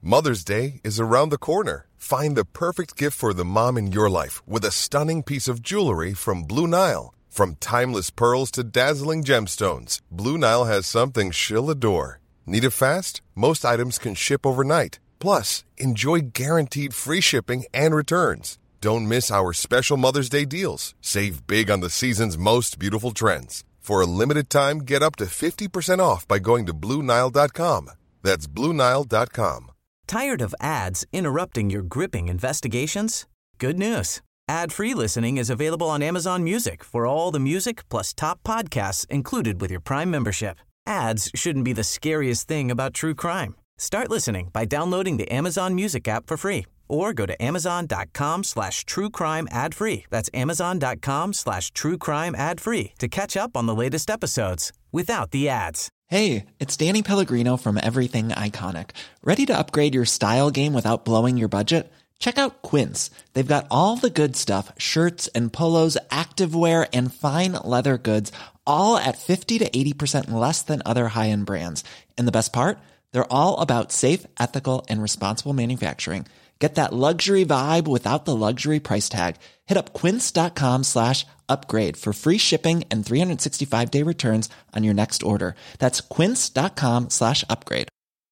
Mother's Day is around the corner. Find the perfect gift for the mom in your life with a stunning piece of jewelry from Blue Nile. From timeless pearls to dazzling gemstones, Blue Nile has something she'll adore. Need it fast? Most items can ship overnight. Plus, enjoy guaranteed free shipping and returns. Don't miss our special Mother's Day deals. Save big on the season's most beautiful trends. For a limited time, get up to 50% off by going to BlueNile.com. That's BlueNile.com. Tired of ads interrupting your gripping investigations? Good news. Ad-free listening is available on Amazon Music for all the music plus top podcasts included with your Prime membership. Ads shouldn't be the scariest thing about true crime. Start listening by downloading the Amazon Music app for free or go to amazon.com/truecrime ad-free. That's amazon.com/truecrime ad-free to catch up on the latest episodes without the ads. Hey, it's Danny Pellegrino from Everything Iconic. Ready to upgrade your style game without blowing your budget? Check out Quince. They've got all the good stuff, shirts and polos, activewear, and fine leather goods, all at 50 to 80% less than other high-end brands. And the best part? They're all about safe, ethical, and responsible manufacturing. Get that luxury vibe without the luxury price tag. Hit up quince.com/upgrade for free shipping and 365-day returns on your next order. That's quince.com/upgrade.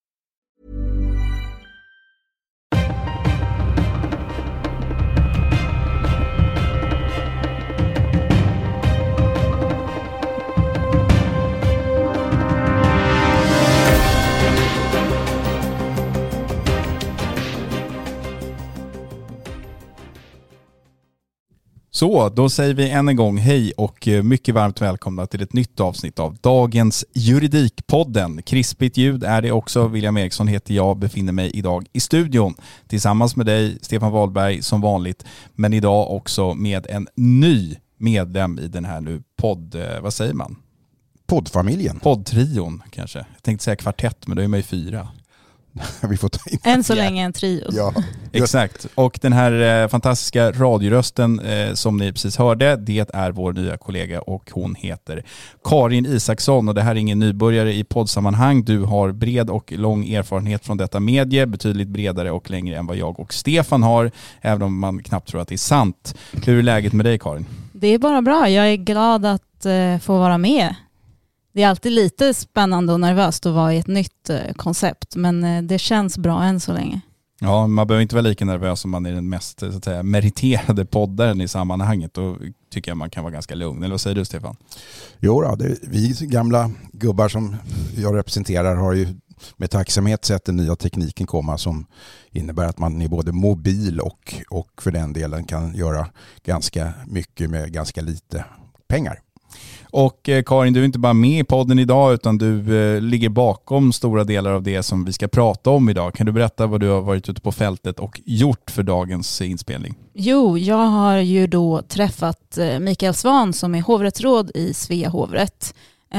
Så, då säger vi än en gång hej och mycket varmt välkomna till ett nytt avsnitt av dagens Juridikpodden. Krispigt ljud är det också. William Eriksson heter jag, befinner mig idag i studion tillsammans med dig, Stefan Wahlberg, som vanligt. Men idag också med en ny medlem i den här nu vad säger man? Poddfamiljen. Poddtrion kanske. Jag tänkte säga kvartett, men då är man ju 4. Vi får ta in. Än så länge en trio. Ja. Exakt. Och den här fantastiska radiorösten som ni precis hörde, det är vår nya kollega och hon heter Karin Isaksson. Och det här är ingen nybörjare i poddsammanhang. Du har bred och lång erfarenhet från detta medie, betydligt bredare och längre än vad jag och Stefan har, även om man knappt tror att det är sant. Hur är läget med dig, Karin? Det är bara bra. Jag är glad att få vara med. Det är alltid lite spännande och nervöst att vara i ett nytt koncept, men det känns bra än så länge. Ja, man behöver inte vara lika nervös om man är den mest så att säga, meriterade poddaren i sammanhanget. Då tycker jag man kan vara ganska lugn. Eller vad säger du, Stefan? Jo då, vi gamla gubbar som jag representerar har ju med tacksamhet sett den nya tekniken komma som innebär att man är både mobil och för den delen kan göra ganska mycket med ganska lite pengar. Och Karin, du är inte bara med i podden idag utan du ligger bakom stora delar av det som vi ska prata om idag. Kan du berätta vad du har varit ute på fältet och gjort för dagens inspelning? Jo, jag har ju då träffat Mikael Svan som är hovrättsråd i Svea hovrätt.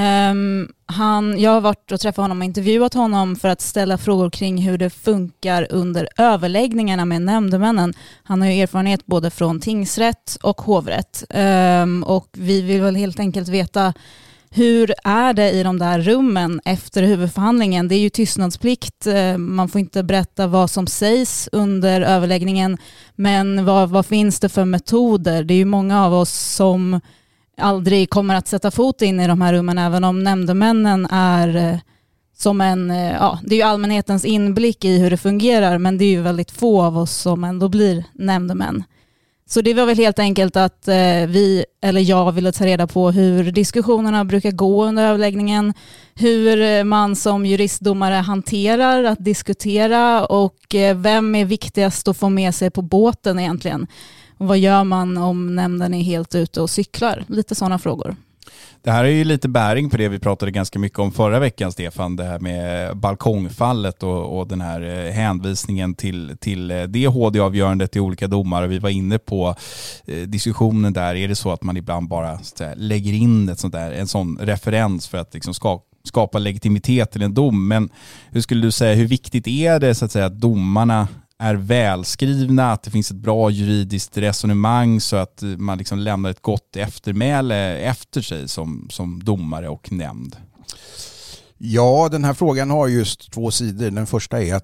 Jag har varit och träffat honom och intervjuat honom för att ställa frågor kring hur det funkar under överläggningarna med nämndemännen. Han har ju erfarenhet både från tingsrätt och hovrätt. Och vi vill väl helt enkelt veta, hur är det i de där rummen efter huvudförhandlingen? Det är ju tystnadsplikt. Man får inte berätta vad som sägs under överläggningen. Men vad finns det för metoder? Det är ju många av oss som aldrig kommer att sätta fot in i de här rummen, även om nämndemännen är som det är ju allmänhetens inblick i hur det fungerar, men det är ju väldigt få av oss som ändå blir nämndemän. Så det var väl helt enkelt att jag ville ta reda på hur diskussionerna brukar gå under överläggningen, hur man som juristdomare hanterar att diskutera och vem är viktigast att få med sig på båten egentligen. Och vad gör man om nämnden är helt ute och cyklar? Lite sådana frågor. Det här är ju lite bäring på det vi pratade ganska mycket om förra veckan, Stefan. Det här med balkongfallet och den här hänvisningen till det HD-avgörandet i olika domar. Och vi var inne på diskussionen där. Är det så att man ibland bara lägger in en sån referens för att liksom skapa legitimitet till en dom? Men hur skulle du säga, hur viktigt är det så att säga att domarna är välskrivna, att det finns ett bra juridiskt resonemang så att man liksom lämnar ett gott eftermäle efter sig som domare och nämnd? Ja, den här frågan har just två sidor. Den första är att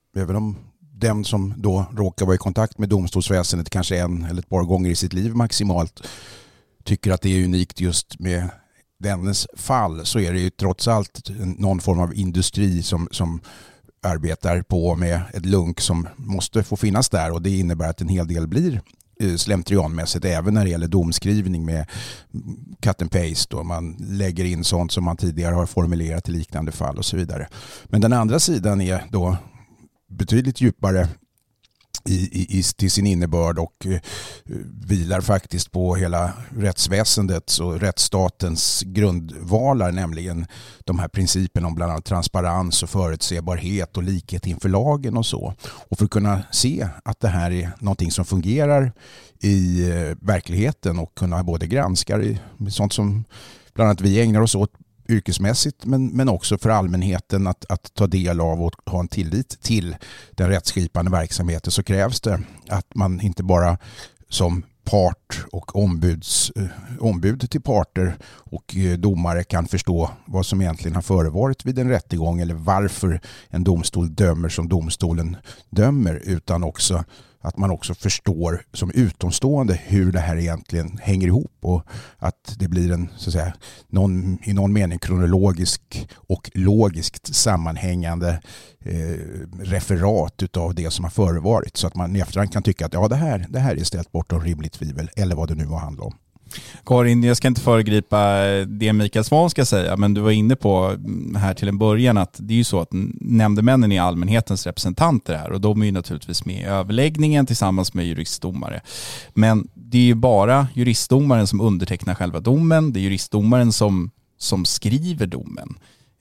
även om den som då råkar vara i kontakt med domstolsväsendet kanske en eller ett par gånger i sitt liv maximalt tycker att det är unikt just med dennes fall, så är det ju trots allt någon form av industri som arbetar på med ett lunk som måste få finnas där, och det innebär att en hel del blir slentrianmässigt även när det gäller domskrivning med cut and paste, och man lägger in sånt som man tidigare har formulerat i liknande fall och så vidare. Men den andra sidan är då betydligt djupare till sin innebörd och vilar faktiskt på hela rättsväsendets och rättsstatens grundvalar, nämligen de här principerna om bland annat transparens och förutsebarhet och likhet inför lagen och så. Och för att kunna se att det här är någonting som fungerar i verkligheten och kunna både granska sånt som bland annat vi ägnar oss åt yrkesmässigt, men också för allmänheten att ta del av och ha en tillit till den rättsskipande verksamheten, så krävs det att man inte bara som part och ombud till parter och domare kan förstå vad som egentligen har förevarit vid en rättegång eller varför en domstol dömer som domstolen dömer, utan också att man också förstår som utomstående hur det här egentligen hänger ihop, och att det blir en, så att säga, i någon mening kronologisk och logiskt sammanhängande referat utav det som har förevarit, så att man i efterhand kan tycka att ja, det här är ställt bortom rimligt tvivel, eller vad det nu var handlar om. Karin, jag ska inte föregripa det Mikael Svahn ska säga, men du var inne på här till en början att det är ju så att nämndemännen är allmänhetens representanter här, och de är ju naturligtvis med i överläggningen tillsammans med juristdomare. Men det är ju bara juristdomaren som undertecknar själva domen, det är juristdomaren som skriver domen.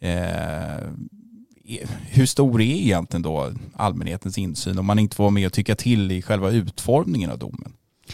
Hur stor är egentligen då allmänhetens insyn om man inte får med och tycka till i själva utformningen av domen?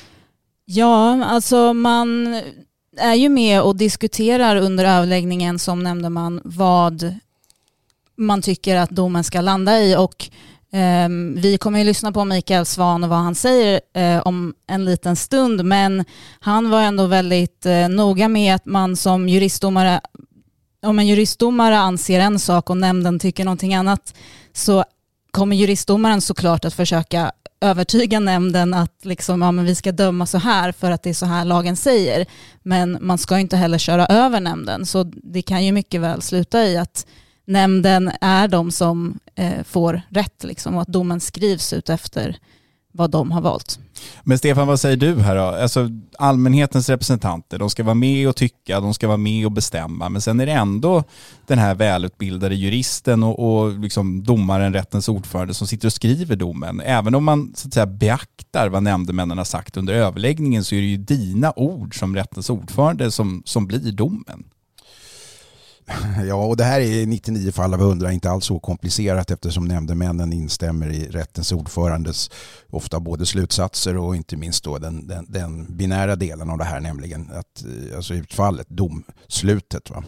Ja, alltså man är ju med och diskuterar under överläggningen som nämndeman vad man tycker att domen ska landa i, och vi kommer ju lyssna på Mikael Svahn och vad han säger om en liten stund, men han var ändå väldigt noga med att man som juristdomare, om en juristdomare anser en sak och nämnden tycker någonting annat, så kommer juristdomaren såklart att försöka övertyga nämnden att liksom, ja, men vi ska döma så här för att det är så här lagen säger. Men man ska inte heller köra över nämnden. Så det kan ju mycket väl sluta i att nämnden är de som får rätt liksom, och att domen skrivs ut efter vad de har valt. Men Stefan, vad säger du här då? Alltså, allmänhetens representanter, de ska vara med och tycka, de ska vara med och bestämma, men sen är det ändå den här välutbildade juristen och liksom domaren, rättens ordförande, som sitter och skriver domen. Även om man så att säga beaktar vad nämndemännen har sagt under överläggningen, så är det ju dina ord som rättens ordförande som blir domen. Ja, och det här är i 99 fall av 100 inte alls så komplicerat, eftersom nämndemännen instämmer i rättens ordförandes ofta både slutsatser och inte minst då den binära delen av det här, nämligen att alltså utfallet, domslutet. Va?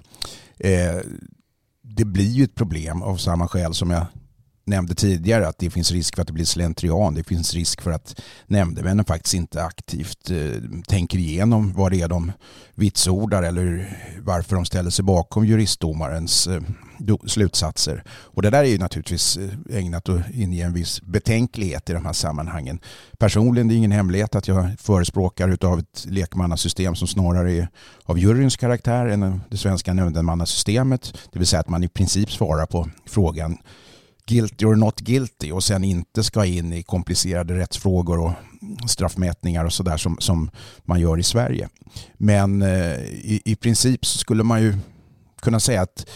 Det blir ju ett problem av samma skäl som jag nämnde tidigare, att det finns risk för att det blir slentrian. Det finns risk för att nämndemännen faktiskt inte aktivt tänker igenom vad det är de vitsordar eller varför de ställer sig bakom juristdomarens slutsatser. Och det där är ju naturligtvis ägnat att inge en viss betänklighet i de här sammanhangen. Personligen är det ingen hemlighet att jag förespråkar utav ett lekmannasystem som snarare är av juryns karaktär än det svenska nämndemannasystemet. Det vill säga att man i princip svarar på frågan guilty or not guilty och sen inte ska in i komplicerade rättsfrågor och straffmätningar och sådär som man gör i Sverige. Men i princip så skulle man ju kunna säga att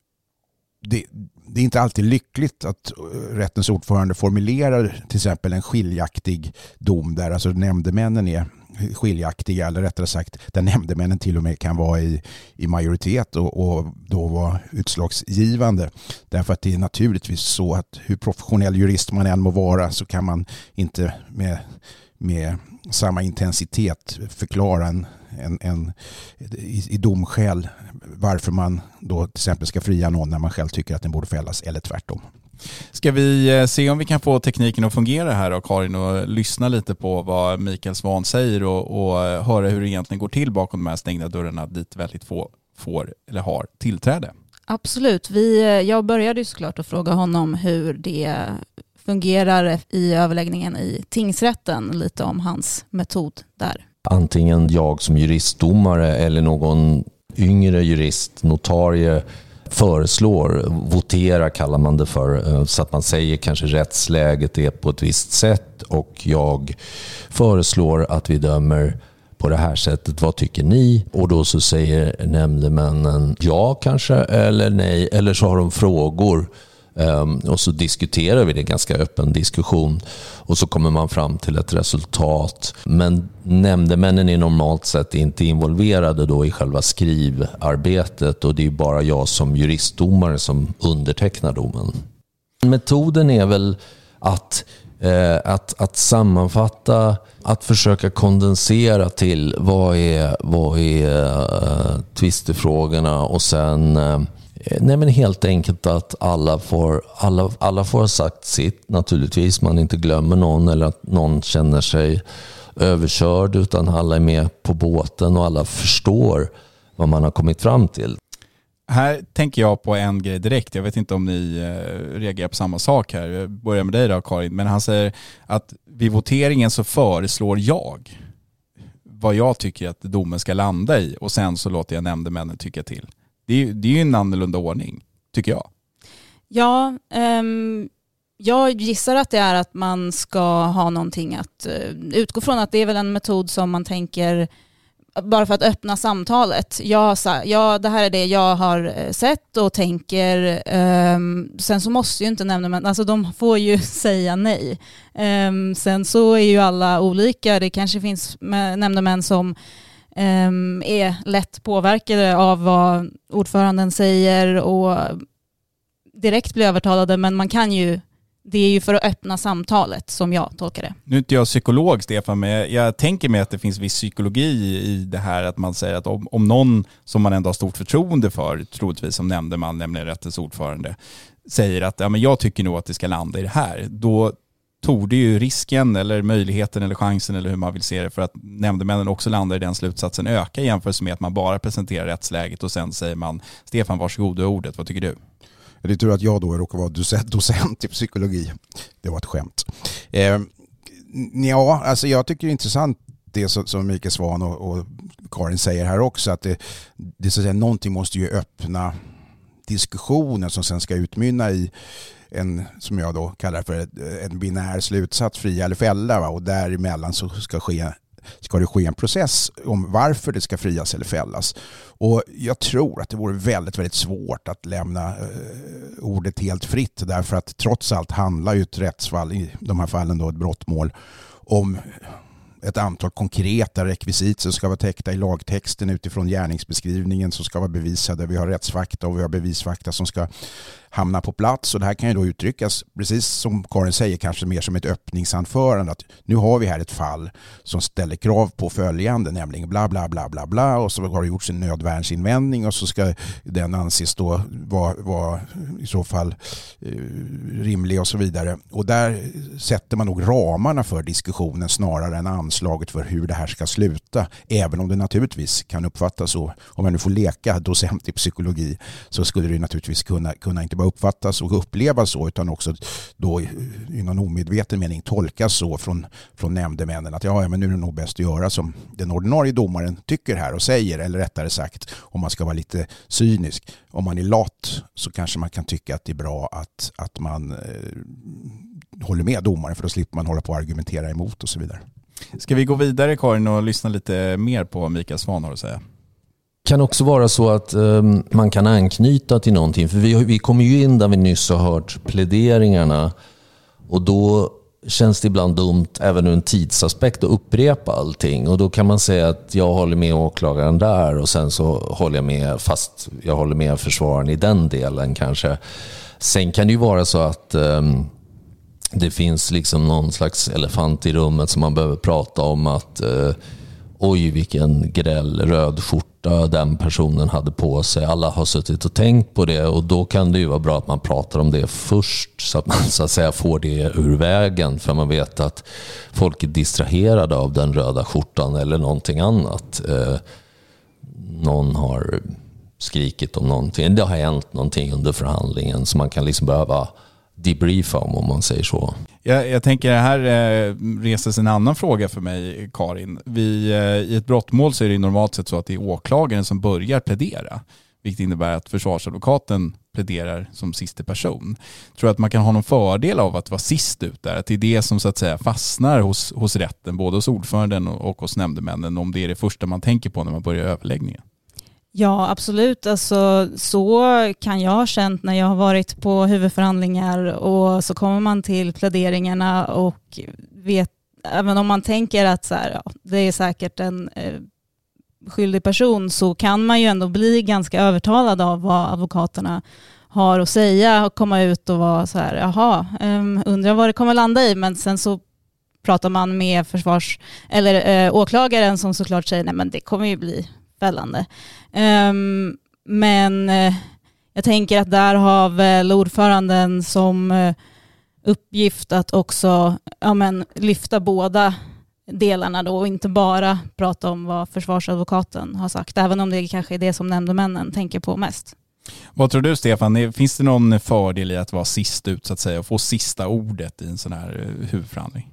det är inte alltid lyckligt att rättens ordförande formulerar till exempel en skiljaktig dom där alltså nämndemännen är skiljaktiga, eller rättare sagt där nämndemännen till och med kan vara i majoritet och då vara utslagsgivande. Därför att det är naturligtvis så att hur professionell jurist man än må vara så kan man inte med samma intensitet förklara i domskäl varför man då till exempel ska fria någon när man själv tycker att den borde fällas, eller tvärtom. Ska vi se om vi kan få tekniken att fungera här och Karin, och lyssna lite på vad Mikael Svahn säger och höra hur det egentligen går till bakom de här stängda dörrarna dit väldigt få får eller har tillträde. Absolut. Jag började ju såklart att fråga honom hur det fungerar i överläggningen i tingsrätten, lite om hans metod där. Antingen jag som juristdomare eller någon yngre jurist, notarie, föreslår, votera kallar man det för, så att man säger kanske rättsläget är på ett visst sätt och jag föreslår att vi dömer på det här sättet, vad tycker ni? Och då så säger nämndemännen ja kanske eller nej, eller så har de frågor och så diskuterar vi det, ganska öppen diskussion och så kommer man fram till ett resultat. Men nämndemännen är normalt sett inte involverade då i själva skrivarbetet och det är bara jag som juristdomare som undertecknar domen. Metoden är väl att sammanfatta, att försöka kondensera till vad är tvistefrågorna och sen nej men helt enkelt att alla får ha sagt sitt, naturligtvis man inte glömmer någon eller att någon känner sig överkörd, utan alla är med på båten och alla förstår vad man har kommit fram till. Här tänker jag på en grej direkt. Jag vet inte om ni reagerar på samma sak här. Jag börjar med dig då, Karin. Men han säger att vid voteringen så föreslår jag vad jag tycker att domen ska landa i och sen så låter jag nämndemännen tycka till. Det är ju en annorlunda ordning, tycker jag. Ja, jag gissar att det är att man ska ha någonting att utgå från. Att det är väl en metod som man tänker bara för att öppna samtalet. Det här är det jag har sett och tänker. Sen så måste ju inte nämndemän, alltså de får ju säga nej. Sen så är ju alla olika. Det kanske finns nämndemän som är lätt påverkade av vad ordföranden säger och direkt blir övertalade, men man kan ju, det är ju för att öppna samtalet som jag tolkar det. Nu är inte jag psykolog, Stefan, men jag tänker mig att det finns viss psykologi i det här, att man säger att om någon som man ändå har stort förtroende för, troligtvis som nämndeman, nämligen rättens ordförande, säger att ja, men jag tycker nog att det ska landa i det här, då tog det ju risken eller möjligheten eller chansen eller hur man vill se det för att nämndemännen också landar i den slutsatsen öka jämfört med att man bara presenterar rättsläget och sen säger man Stefan, varsågod och ordet, vad tycker du? Det är tur att jag då råkar vara docent i psykologi. Det var ett skämt. Ja, alltså jag tycker det är intressant det som Mikael Svahn och Karin säger här också, att det så att säga, någonting måste ju öppna diskussionen som sen ska utmynna i en, som jag då kallar för en binär slutsats, fria eller fälla, va? Och däremellan så ska det ske en process om varför det ska frias eller fällas. Och jag tror att det vore väldigt, väldigt svårt att lämna ordet helt fritt, därför att trots allt handlar ju ett rättsfall, i de här fallen då ett brottmål, om ett antal konkreta rekvisit som ska vara täckta i lagtexten utifrån gärningsbeskrivningen som ska vara bevisade. Vi har rättsfakta och vi har bevisfakta som ska hamna på plats, och det här kan ju då uttryckas, precis som Karin säger, kanske mer som ett öppningsanförande, att nu har vi här ett fall som ställer krav på följande, nämligen bla bla bla bla bla, och så har det gjorts en nödvärnsinvändning och så ska den anses då vara i så fall rimlig och så vidare. Och där sätter man nog ramarna för diskussionen snarare än anslaget för hur det här ska sluta, även om det naturligtvis kan uppfattas så. Om man nu får leka docent i psykologi så skulle det naturligtvis kunna inte bara uppfattas och upplevas så, utan också då i någon omedveten mening tolkas så från nämndemännen att ja, men nu är det nog bäst att göra som den ordinarie domaren tycker här och säger, eller rättare sagt, om man ska vara lite cynisk, om man är lat så kanske man kan tycka att det är bra att man håller med domaren, för då slipper man hålla på att argumentera emot och så vidare. Ska vi gå vidare, Karin, och lyssna lite mer på vad Mikael Svahn har att säga? Kan också vara så att man kan anknyta till någonting. För vi kommer ju in där vi nyss har hört pläderingarna. Och då känns det ibland dumt, även ur en tidsaspekt, att upprepa allting. Och då kan man säga att jag håller med åklagaren där och sen så håller jag med, fast jag håller med försvararen i den delen kanske. Sen kan det ju vara så att det finns liksom någon slags elefant i rummet som man behöver prata om, att oj, vilken gräll röd skjorta den personen hade på sig. Alla har suttit och tänkt på det, och då kan det ju vara bra att man pratar om det först, så att man så att säga får det ur vägen, för man vet att folk är distraherade av den röda skjortan eller någonting annat. Någon har skrikit om någonting, det har hänt någonting under förhandlingen, så man kan liksom behöva debriefa om man säger så. Jag tänker här reses en annan fråga för mig, Karin. I ett brottmål så är det normalt sett så att det är åklagaren som börjar plädera, vilket innebär att försvarsadvokaten pläderar som sista person. Tror att man kan ha någon fördel av att vara sist ut där? Att det är det som så att säga fastnar hos rätten, både hos ordföranden och hos nämndemännen, om det är det första man tänker på när man börjar överläggningen? Ja, absolut. Alltså, så kan jag ha känt när jag har varit på huvudförhandlingar, och så kommer man till pläderingarna och vet, även om man tänker att så här, ja, det är säkert en skyldig person, så kan man ju ändå bli ganska övertalad av vad advokaterna har att säga och komma ut och vara så här, jaha, undrar vad det kommer landa i, men sen så pratar man med åklagaren som såklart säger nej, men det kommer ju bli fällande. Men jag tänker att där har väl ordföranden som uppgift att också lyfta båda delarna då, och inte bara prata om vad försvarsadvokaten har sagt, även om det kanske är det som nämndemännen tänker på mest. Vad tror du, Stefan? Finns det någon fördel i att vara sist ut så att säga och få sista ordet i en sån här huvudförhandling?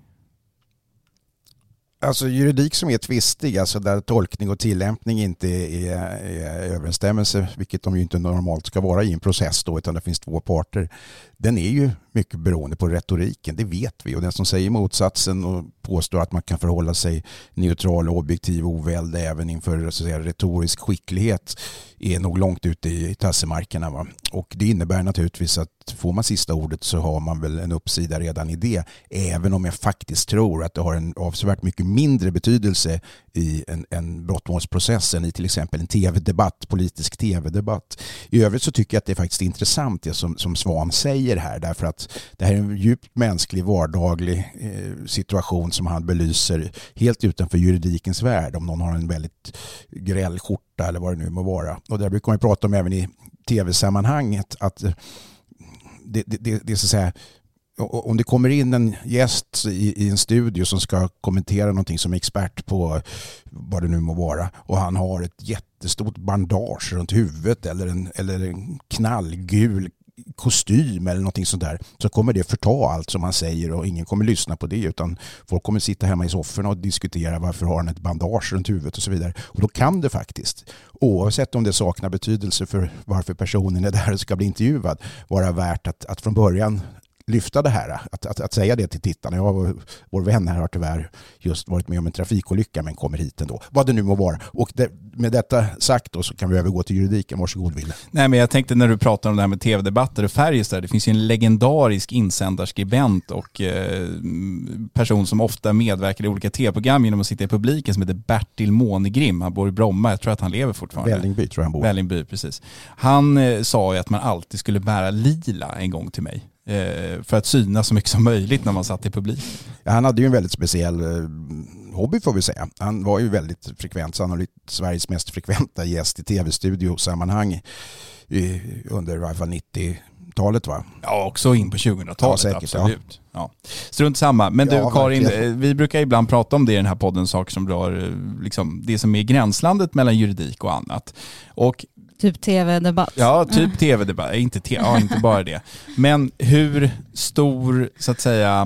Alltså juridik som är tvistig, alltså där tolkning och tillämpning inte är överensstämmelse, vilket de ju inte normalt ska vara i en process då, utan det finns två parter. Den är ju mycket beroende på retoriken, det vet vi. Och den som säger motsatsen och påstår att man kan förhålla sig neutral och objektiv och oväld även inför så att säga, retorisk skicklighet är nog långt ute i tassemarkerna. Va? Och det innebär naturligtvis att får man sista ordet så har man väl en uppsida redan i det. Även om jag faktiskt tror att det har en avsevärt mycket mindre betydelse i en brottmålsprocess än i till exempel en tv-debatt, politisk tv-debatt. I övrigt så tycker jag att det är faktiskt intressant det som Svan säger här, därför att det här är en djupt mänsklig, vardaglig situation som han belyser helt utanför juridikens värld. Om någon har en väldigt gräll skjorta eller vad det nu må vara. Och där brukar man prata om även i tv-sammanhanget att det är så att säga, om det kommer in en gäst i en studio som ska kommentera någonting som är expert på vad det nu må vara, och han har ett jättestort bandage runt huvudet eller en knallgul kostym eller någonting sånt där, så kommer det förta allt som han säger och ingen kommer lyssna på det, utan folk kommer sitta hemma i sofforna och diskutera varför har han ett bandage runt huvudet och så vidare. Och då kan det faktiskt, oavsett om det saknar betydelse för varför personen är där och ska bli intervjuad, vara värt att från början lyfta det här, att säga det till tittarna. Vår vän här har tyvärr just varit med om en trafikolycka men kommer hit ändå. Vad det nu må vara. Och med detta sagt då så kan vi övergå till juridiken. Varsågod, Wille. Nej, men jag tänkte när du pratar om det här med tv-debatter och Färjestad, det finns ju en legendarisk insändarskribent och person som ofta medverkar i olika tv-program genom att sitta i publiken som heter Bertil Månegrim. Han bor i Bromma, jag tror att han lever fortfarande. Vällingby tror jag han bor. Vällingby, precis. Han sa ju att man alltid skulle bära lila en gång till mig. För att synas så mycket som möjligt när man satt i publik. Ja, han hade ju en väldigt speciell hobby får vi säga. Han var ju väldigt frekvent, sannolikt Sveriges mest frekventa gäst i tv-studiosammanhang under i alla fall 90-talet, va? Ja, också in på 2000-talet, ja, säkert, absolut. Ja. Strunt samma. Men du, Karin, verkligen. Vi brukar ibland prata om det i den här podden, saker som rör liksom, det som är gränslandet mellan juridik och annat. Och typ tv-debatt. Ja, typ tv-debatt. Inte bara det. Men hur stor, så att säga,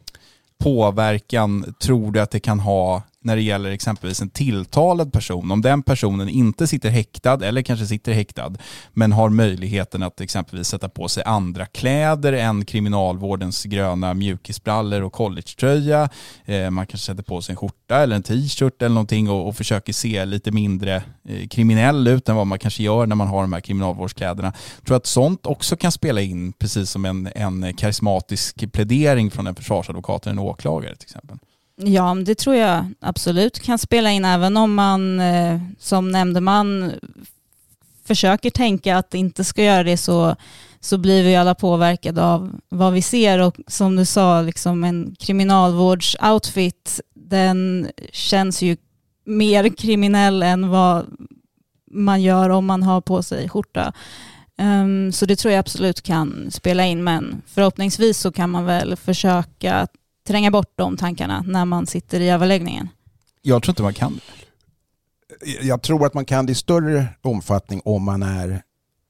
påverkan tror du att det kan ha när det gäller exempelvis en tilltalad person? Om den personen inte sitter häktad eller kanske sitter häktad men har möjligheten att exempelvis sätta på sig andra kläder än kriminalvårdens gröna mjukisbrallor och collegetröja. Man kanske sätter på sig en skjorta eller en t-shirt eller någonting och försöker se lite mindre kriminell ut än vad man kanske gör när man har de här kriminalvårdskläderna. Jag tror att sånt också kan spela in, precis som en karismatisk plädering från en försvarsadvokat eller en åklagare till exempel. Ja, det tror jag absolut kan spela in, även om man som nämndeman försöker tänka att inte ska göra det, så blir vi alla påverkade av vad vi ser. Och som du sa, liksom en kriminalvårdsoutfit, den känns ju mer kriminell än vad man gör om man har på sig skjorta. Så det tror jag absolut kan spela in, men förhoppningsvis så kan man väl försöka tränga bort de tankarna när man sitter i överläggningen. Jag tror inte man kan. Jag tror att man kan det i större omfattning om man är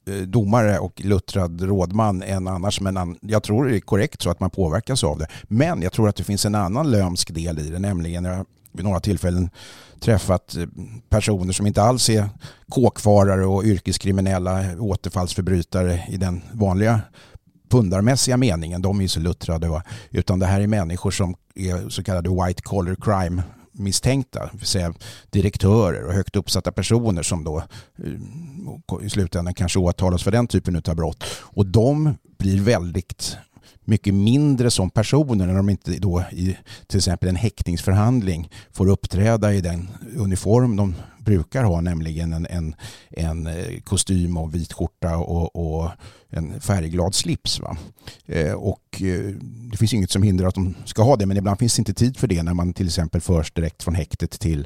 domare och luttrad rådman än annars, men jag tror det är korrekt så att man påverkas av det. Men jag tror att det finns en annan lömsk del i det, nämligen jag vid några tillfällen träffat personer som inte alls är kåkfarare och yrkeskriminella återfallsförbrytare i den vanliga pundarmässiga meningen. De är ju så luttrade, va? Utan det här är människor som är så kallade white collar crime misstänkta, det vill säga direktörer och högt uppsatta personer som då i slutändan kanske åtalas för den typen av brott. Och de blir väldigt mycket mindre som personer när de inte då i till exempel en häktningsförhandling får uppträda i den uniform de brukar ha, nämligen en kostym och vit skjorta och en färgglad slips. Va? Och det finns inget som hindrar att de ska ha det, men ibland finns det inte tid för det när man till exempel förs direkt från häktet till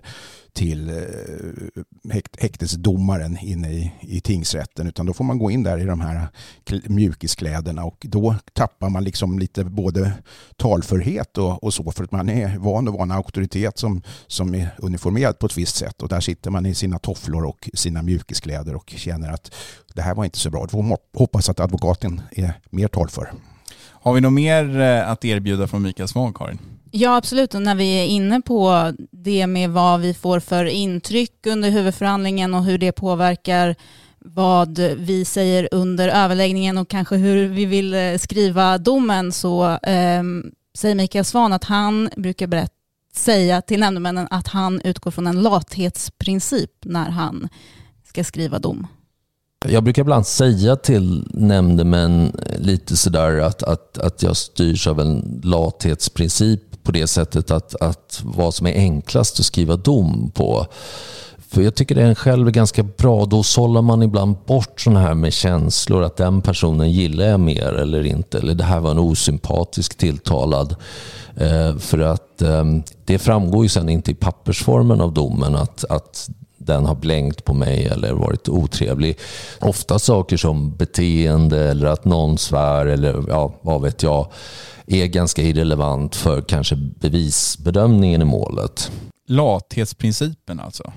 häktesdomaren inne i tingsrätten, utan då får man gå in där i de här mjukiskläderna och då tappar man liksom lite både talförhet och så, för att man är van att vara en auktoritet som är uniformerad på ett visst sätt, och där sitter man i sina tofflor och sina mjukiskläder och känner att det här var inte så bra. Då får man hoppas att advokaten är mer talför. Har vi något mer att erbjuda från Mikael Svahn, Karin? Ja, absolut. Och när vi är inne på det med vad vi får för intryck under huvudförhandlingen och hur det påverkar vad vi säger under överläggningen och kanske hur vi vill skriva domen, så säger Mikael Svahn att han brukar säga till nämndemännen att han utgår från en lathetsprincip när han ska skriva dom. Jag brukar ibland säga till nämndemän lite sådär att jag styrs av en lathetsprincip på det sättet att vad som är enklast att skriva dom på. För jag tycker det är en själv ganska bra. Då sållar man ibland bort sådana här med känslor, att den personen gillar jag mer eller inte. Eller det här var en osympatisk tilltalad. För att det framgår ju sen inte i pappersformen av domen att den har blängt på mig eller varit otrevlig. Ofta saker som beteende eller att någon svär eller ja, vad vet jag, är ganska irrelevant för kanske bevisbedömningen i målet. Lathetsprincipen alltså.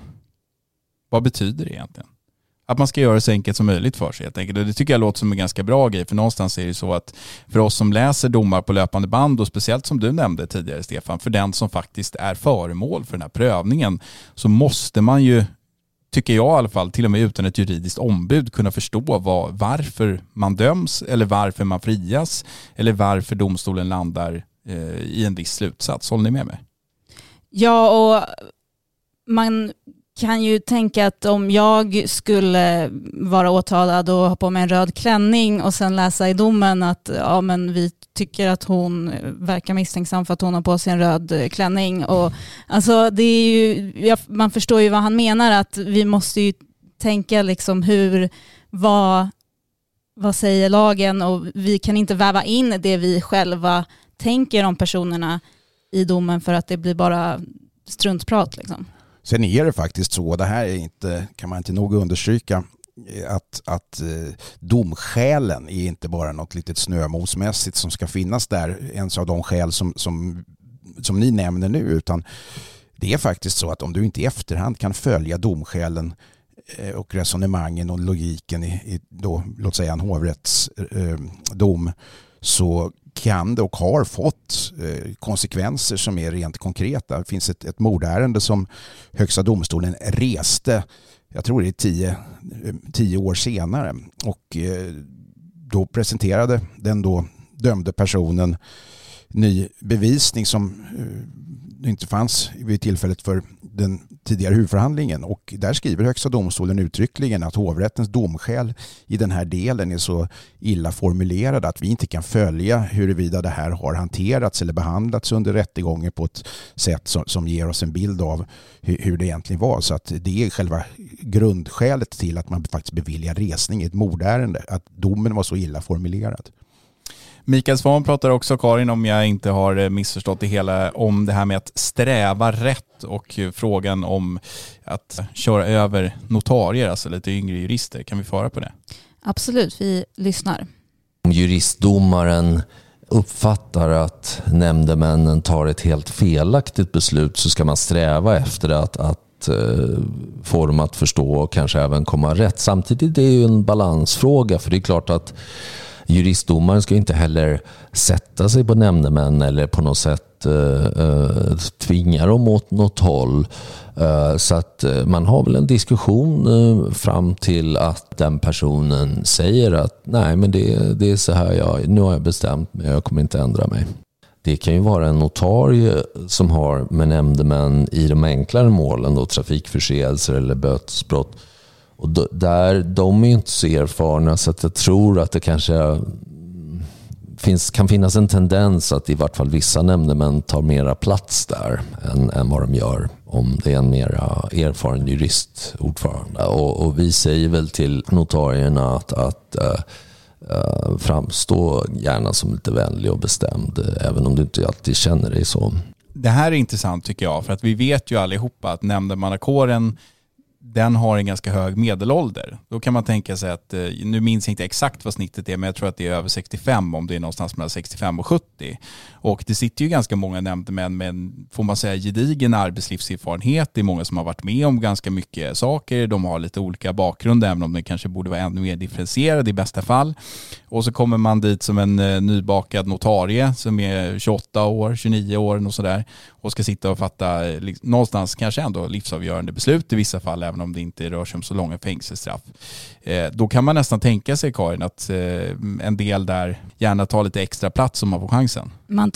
Vad betyder det egentligen? Att man ska göra det så enkelt som möjligt för sig helt enkelt. Och det tycker jag låter som en ganska bra grej, för någonstans är det så att för oss som läser domar på löpande band, och speciellt som du nämnde tidigare Stefan, för den som faktiskt är föremål för den här prövningen, så måste man ju, tycker jag i alla fall, till och med utan ett juridiskt ombud kunna förstå varför man döms eller varför man frias eller varför domstolen landar i en viss slutsats. Håller ni med mig? Ja, och man kan ju tänka att om jag skulle vara åtalad och ha på mig en röd klänning och sen läsa i domen att ja, men vi tycker att hon verkar misstänksam för att hon har på sig en röd klänning. Och, alltså, det är ju, man förstår ju vad han menar, att vi måste ju tänka liksom vad säger lagen, och vi kan inte väva in det vi själva tänker om personerna i domen, för att det blir bara struntprat liksom. Sen är det faktiskt så, det här är inte, kan man inte nog understryka, att domskälen är inte bara något litet snömosmässigt som ska finnas där, ens av de skäl som ni nämner nu, utan det är faktiskt så att om du inte i efterhand kan följa domskälen och resonemangen och logiken i då, låt säga en hovrättsdom, så kan det och har fått konsekvenser som är rent konkreta. Det finns ett mordärende som Högsta domstolen reste, jag tror det är 10 år senare, och då presenterade den då dömde personen ny bevisning som inte fanns vid tillfället för den tidigare huvudförhandlingen, och där skriver Högsta domstolen uttryckligen att hovrättens domskäl i den här delen är så illa formulerade att vi inte kan följa huruvida det här har hanterats eller behandlats under rättegången på ett sätt som ger oss en bild av hur det egentligen var. Så att det är själva grundskälet till att man faktiskt beviljar resning i ett mordärende, att domen var så illa formulerad. Mikael Svahn pratar också, Karin, om jag inte har missförstått det hela, om det här med att sträva rätt och frågan om att köra över notarier, alltså lite yngre jurister. Kan vi föra på det? Absolut, vi lyssnar. Om juristdomaren uppfattar att nämndemännen tar ett helt felaktigt beslut, så ska man sträva efter att få dem att förstå och kanske även komma rätt. Samtidigt är det ju en balansfråga, för det är klart att juristdomaren ska inte heller sätta sig på nämndemän eller på något sätt tvinga dem åt något håll. Så att man har väl en diskussion fram till att den personen säger att nej, men det är så här, nu har jag bestämt mig, jag kommer inte ändra mig. Det kan ju vara en notarie som har med nämndemän i de enklare målen, då, trafikförseelser eller bötesbrott. Och där de är inte så erfarna, så att jag tror att det kanske kan finnas en tendens att i vart fall vissa nämndemän tar mera plats där än vad de gör om det är en mera erfaren juristordförande. Och vi säger väl till notarierna att framstå gärna som lite vänlig och bestämd, även om du inte alltid känner dig så. Det här är intressant tycker jag, för att vi vet ju allihopa att nämndemannakåren, den har en ganska hög medelålder. Då kan man tänka sig att, nu minns jag inte exakt vad snittet är, men jag tror att det är över 65, om det är någonstans mellan 65 och 70. Och det sitter ju ganska många nämndemän med en, får man säga, gedigen arbetslivserfarenhet. Det är många som har varit med om ganska mycket saker. De har lite olika bakgrund, även om det kanske borde vara ännu mer differentierad i bästa fall. Och så kommer man dit som en nybakad notarie som är 28 år, 29 år och sådär, och ska sitta och fatta någonstans kanske ändå livsavgörande beslut i vissa fall, även om det inte rör sig om så långa fängelsestraff. Då kan man nästan tänka sig, Karin, att en del där gärna tar lite extra plats om man får chansen. Man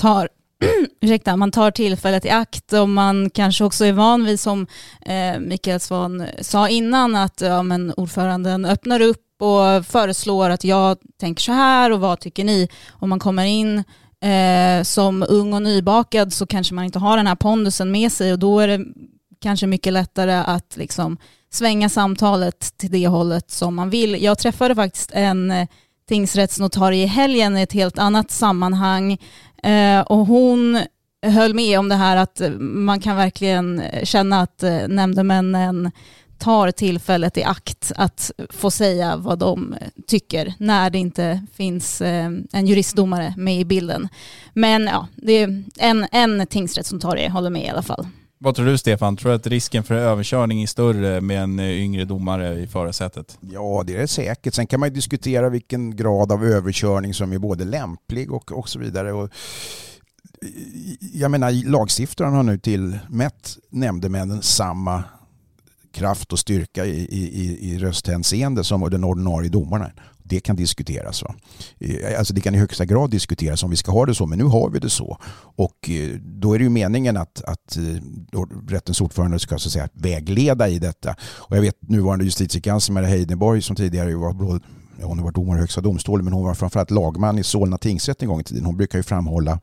tar tillfället i akt, och man kanske också är van vid, som Mikael Svahn sa innan, att men ordföranden öppnar upp och föreslår att jag tänker så här och vad tycker ni? Om man kommer in som ung och nybakad så kanske man inte har den här pondusen med sig, och då är det kanske mycket lättare att liksom svänga samtalet till det hållet som man vill. Jag träffade faktiskt en tingsrättsnotarie i helgen i ett helt annat sammanhang, och hon höll med om det här att man kan verkligen känna att nämndemännen tar tillfället i akt att få säga vad de tycker när det inte finns en juristdomare med i bilden. Men ja, det är en tingsrättsnotarie håller med i alla fall. Vad tror du, Stefan? Tror du att risken för överkörning är större med en yngre domare i förarsätet? Ja, det är det säkert. Sen kan man ju diskutera vilken grad av överkörning som är både lämplig och så vidare. Och jag menar, lagstiftaren har nu tillmätt nämndemännen samma kraft och styrka i rösthänseende som den ordinarie domarna. Det kan diskuteras. Va? Alltså det kan i högsta grad diskuteras om vi ska ha det så, men nu har vi det så. Och då är det ju meningen att rättens ordförande ska så att säga vägleda i detta. Och jag vet nuvarande justitiekansler Maria Heidenborg, som tidigare var hon har varit domare i Högsta domstolen, men hon var framförallt lagman i Solna tingsrätt en gång i tiden. Hon brukar ju framhålla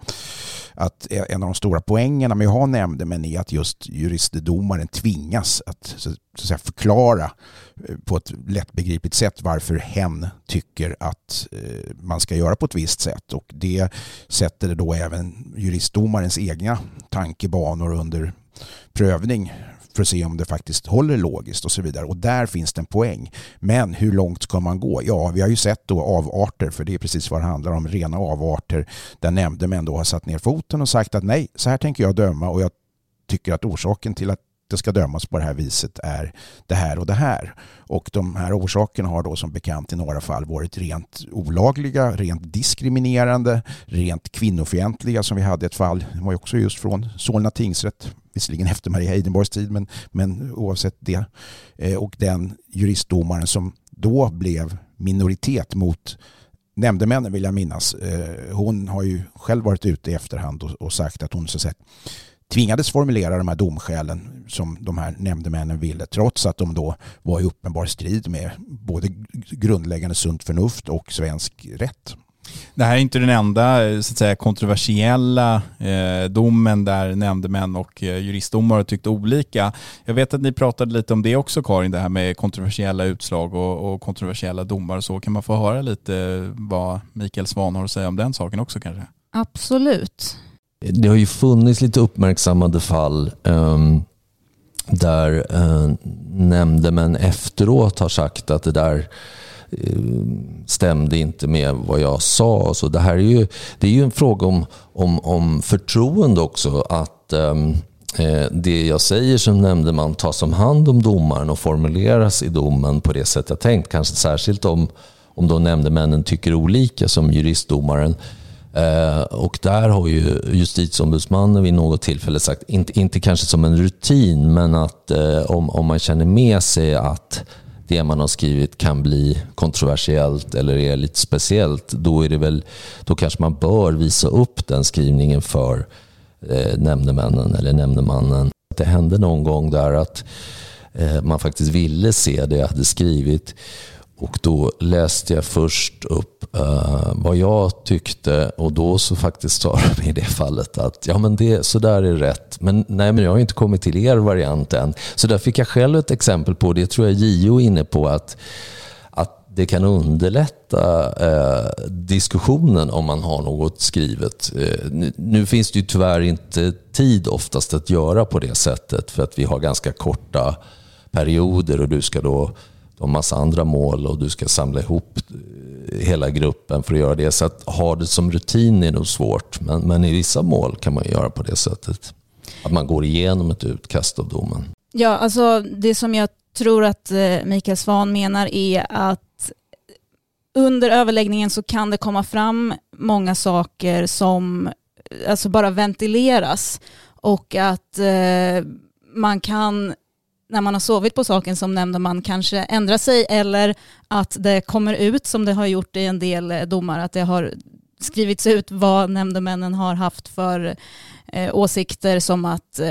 att en av de stora poängerna med att ha nämndemän är att just juristdomaren tvingas att, så att säga, förklara på ett lättbegripligt sätt varför hen tycker att man ska göra på ett visst sätt. Och det sätter då även juristdomarens egna tankebanor under prövning för att se om det faktiskt håller logiskt och så vidare. Och där finns det en poäng. Men hur långt ska man gå? Ja, vi har ju sett då avarter, för det är precis vad det handlar om, rena avarter, där nämndemän då har satt ner foten och sagt att nej, så här tänker jag döma, och jag tycker att orsaken till att det ska dömas på det här viset är det här och det här. Och de här orsakerna har då som bekant i några fall varit rent olagliga, rent diskriminerande, rent kvinnofientliga, som vi hade ett fall. Det var ju också just från Solna tingsrätt, visserligen efter Maria Heidenborgs tid, men oavsett det. Och den juristdomaren som då blev minoritet mot nämndemännen, vill jag minnas, hon har ju själv varit ute i efterhand och sagt att hon så sett tvingades formulera de här domskälen som de här nämndemännen ville, trots att de då var i uppenbar strid med både grundläggande sunt förnuft och svensk rätt. Det här är inte den enda så att säga kontroversiella domen där nämndemän och juristdomare tyckte olika. Jag vet att ni pratade lite om det också, Karin, det här med kontroversiella utslag och kontroversiella domar. Så kan man få höra lite vad Mikael Svahn har att säga om den saken också kanske? Absolut. Det har ju funnits lite uppmärksammade fall där nämndemän efteråt har sagt att det där stämde inte med vad jag sa. Så det här är ju en fråga om förtroende också, att det jag säger som nämndeman tas om hand om domaren och formuleras i domen på det sätt jag tänkt. Kanske särskilt om då nämndemännen tycker olika som juristdomaren. Och där har ju justitieombudsmannen vid något tillfälle sagt, inte kanske som en rutin, men att om man känner med sig att det man har skrivit kan bli kontroversiellt eller är lite speciellt, då kanske man bör visa upp den skrivningen för nämndemännen eller nämndemannen. Det hände någon gång där att man faktiskt ville se det jag hade skrivit, och då läste jag först upp vad jag tyckte, och då så faktiskt sa de i det fallet att ja, men det, så där är rätt, men nej, men jag har inte kommit till er variant än. Så där fick jag själv ett exempel på det. Tror jag JO är inne på att det kan underlätta diskussionen om man har något skrivet. Nu finns det ju tyvärr inte tid oftast att göra på det sättet, för att vi har ganska korta perioder och du ska då ha massa andra mål och du ska samla ihop hela gruppen för att göra det. Så att ha det som rutin är nog svårt, men i vissa mål kan man göra på det sättet. Att man går igenom ett utkast av domen. Ja, alltså det som jag tror att Mikael Svahn menar är att under överläggningen så kan det komma fram många saker som alltså bara ventileras, och att man kan, när man har sovit på saken som nämndeman, kanske ändra sig, eller att det kommer ut som det har gjort i en del domar, att det har skrivits ut vad nämndemännen har haft för åsikter, som att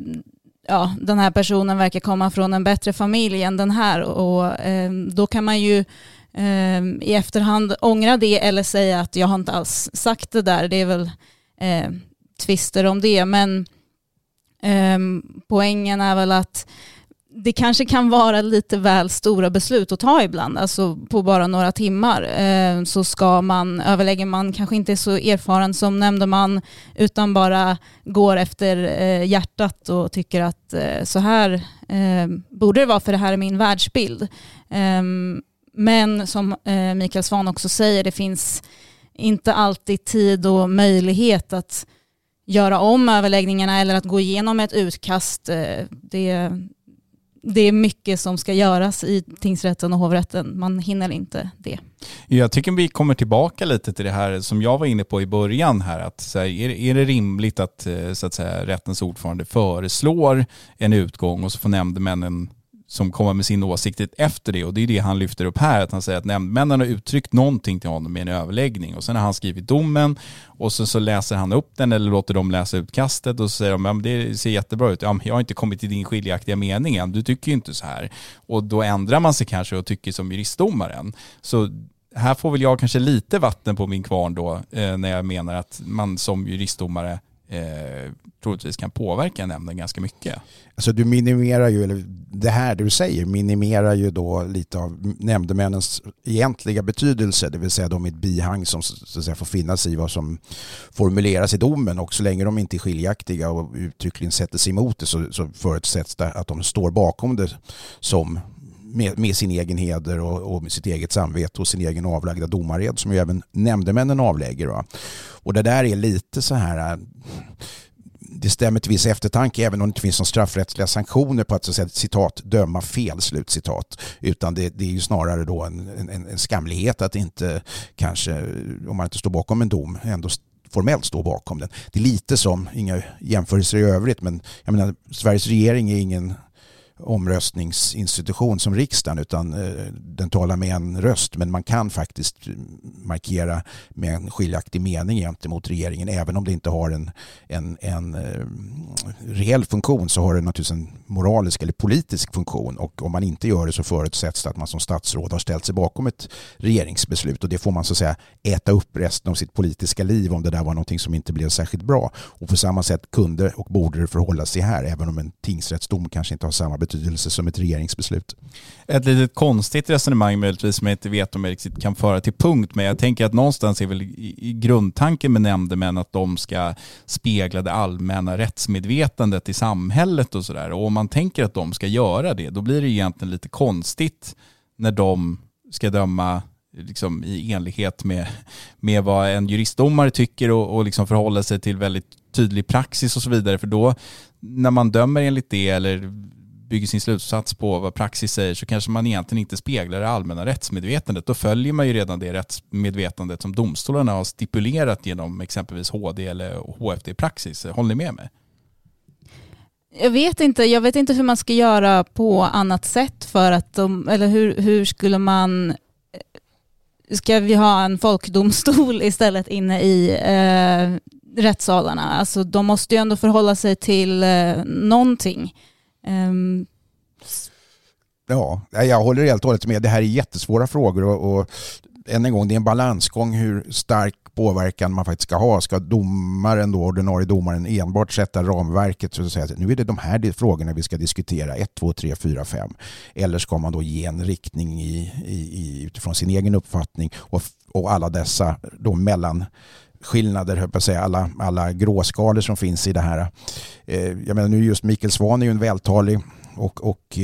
den här personen verkar komma från en bättre familj än den här, och då kan man ju i efterhand ångra det eller säga att jag har inte alls sagt det där. Det är väl tvister om det, men poängen är väl att det kanske kan vara lite väl stora beslut att ta ibland. Alltså på bara några timmar så överlägger man kanske inte är så erfaren som nämndeman, utan bara går efter hjärtat och tycker att så här borde det vara, för det här är min världsbild. Men som Mikael Svahn också säger, det finns inte alltid tid och möjlighet att göra om överläggningarna eller att gå igenom ett utkast. Det är mycket som ska göras i tingsrätten och hovrätten. Man hinner inte det. Jag tycker vi kommer tillbaka lite till det här som jag var inne på i början här. Att, så här, är det rimligt att, så att säga, rättens ordförande föreslår en utgång och så får nämndemännen som kommer med sin åsikt efter det, och det är det han lyfter upp här, att han säger att nämndemännen har uttryckt någonting till honom i en överläggning, och sen har han skrivit domen och så läser han upp den eller låter dem läsa utkastet och så säger de, ja, det ser jättebra ut, ja, jag har inte kommit till din skiljaktiga mening än, du tycker ju inte så här, och då ändrar man sig kanske och tycker som juristdomaren. Så här får väl jag kanske lite vatten på min kvarn då, när jag menar att man som juristdomare troligtvis kan påverka nämnden ganska mycket. Alltså du minimerar ju, eller det här du säger minimerar ju då lite av nämndemännens egentliga betydelse, det vill säga de är ett bihang som så att säga får finnas i vad som formuleras i domen, och så länge de inte är skiljaktiga och uttryckligen sätter sig emot det så förutsätts det att de står bakom det som med sin egen heder och med sitt eget samvete och sin egen avlagda domared som ju även nämndemännen avlägger. Va? Och det där är lite så här, det stämmer till viss eftertanke, även om det inte finns någon straffrättsliga sanktioner på att, så att säga, citat, döma fel, slutcitat. Utan det är ju snarare då en skamlighet att inte kanske, om man inte står bakom en dom, ändå formellt står bakom den. Det är lite som, inga jämförelser i övrigt, men jag menar, Sveriges regering är ingen omröstningsinstitution som riksdagen, utan den talar med en röst, men man kan faktiskt markera med en skiljaktig mening gentemot regeringen, även om det inte har en reell funktion, så har det naturligtvis en moralisk eller politisk funktion, och om man inte gör det så förutsätts det att man som statsråd har ställt sig bakom ett regeringsbeslut, och det får man så att säga äta upp resten av sitt politiska liv om det där var någonting som inte blev särskilt bra. Och på samma sätt kunde och borde det förhålla sig här, även om en tingsrättsdom kanske inte har samma betydelse som ett regeringsbeslut. Ett litet konstigt resonemang möjligtvis som jag inte vet om jag riktigt kan föra till punkt, men jag tänker att någonstans är väl i grundtanken med nämndemän att de ska spegla det allmänna rättsmedvetandet i samhället och sådär. Och om man tänker att de ska göra det, då blir det egentligen lite konstigt när de ska döma liksom i enlighet med vad en juristdomare tycker och liksom förhålla sig till väldigt tydlig praxis och så vidare. För då när man dömer enligt det eller bygger sin slutsats på vad praxis säger, så kanske man egentligen inte speglar det allmänna rättsmedvetandet. Då följer man ju redan det rättsmedvetandet som domstolarna har stipulerat genom exempelvis HD eller HFD-praxis. Håller ni med mig? Jag vet inte hur man ska göra på annat sätt för att hur skulle man... Ska vi ha en folkdomstol istället inne i rättssalarna? Alltså de måste ju ändå förhålla sig till någonting. Ja, jag håller helt och hållet med. Det här är jättesvåra frågor och än en gång, det är en balansgång hur stark påverkan man faktiskt ska ha. Ska domaren då, ordinarie domaren, enbart sätta ramverket så att säga, nu är det de här frågorna vi ska diskutera, 1, 2, 3, 4, 5. Eller ska man då ge en riktning utifrån sin egen uppfattning och alla dessa då mellanskillnader, höll på att säga, alla gråskalor som finns i det här. Jag menar nu just Mikael Svahn är ju en vältalig och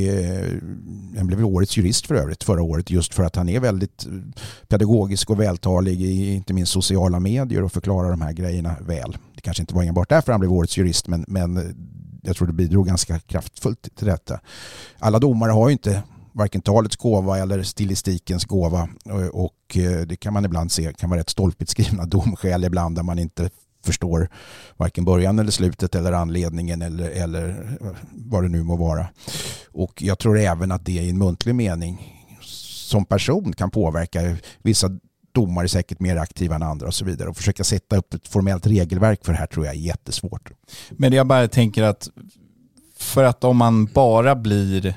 han blev årets jurist för övrigt förra året, just för att han är väldigt pedagogisk och vältalig i inte minst sociala medier och förklarar de här grejerna väl. Det kanske inte var enbart därför han blev årets jurist, men jag tror det bidrog ganska kraftfullt till detta. Alla domare har ju inte varken talets gåva eller stilistikens gåva, och det kan man ibland se kan vara rätt stolpigt skrivna domskäl ibland där man inte förstår varken början eller slutet eller anledningen eller vad det nu må vara. Och jag tror även att det i en muntlig mening som person kan påverka. Vissa domare är säkert mer aktiva än andra och så vidare. Och försöka sätta upp ett formellt regelverk för det här tror jag är jättesvårt. Men jag bara tänker att för att om man bara blir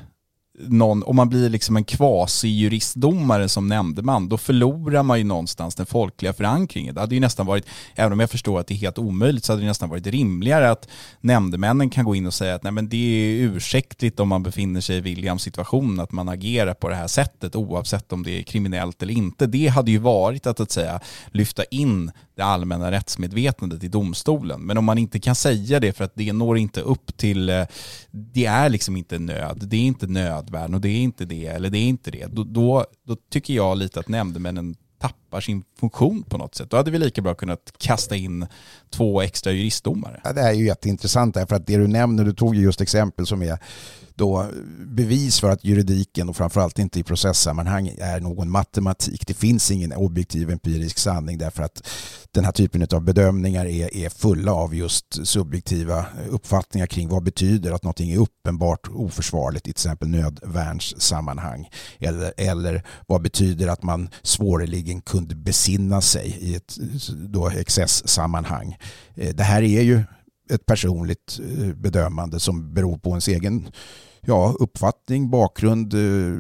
om man blir liksom en quasi-juristdomare som nämndeman, då förlorar man ju någonstans den folkliga förankringen. Det hade ju nästan varit, även om jag förstår att det är helt omöjligt, så hade det nästan varit rimligare att nämndemännen kan gå in och säga att nej, men det är ursäktligt om man befinner sig i Williams situation att man agerar på det här sättet oavsett om det är kriminellt eller inte. Det hade ju varit att säga lyfta in det allmänna rättsmedvetandet i domstolen. Men om man inte kan säga det för att det når inte upp till, det är liksom inte nöd, det är inte nödvärn och det är inte det eller det är inte det. Då tycker jag lite att nämndemännen tappar sin funktion på något sätt. Då hade vi lika bra kunnat kasta in 2 extra juristdomare. Ja, det är ju jätteintressant därför att det du nämner, du tog ju just exempel som är då bevis för att juridiken och framförallt inte i processsammanhang är någon matematik. Det finns ingen objektiv empirisk sanning därför att den här typen av bedömningar är fulla av just subjektiva uppfattningar kring vad betyder att någonting är uppenbart oförsvarligt i till exempel nödvärnssammanhang eller vad betyder att man svårligen kunde besinna sig i ett då excessammanhang. Det här är ju ett personligt bedömande som beror på ens egen uppfattning, bakgrund,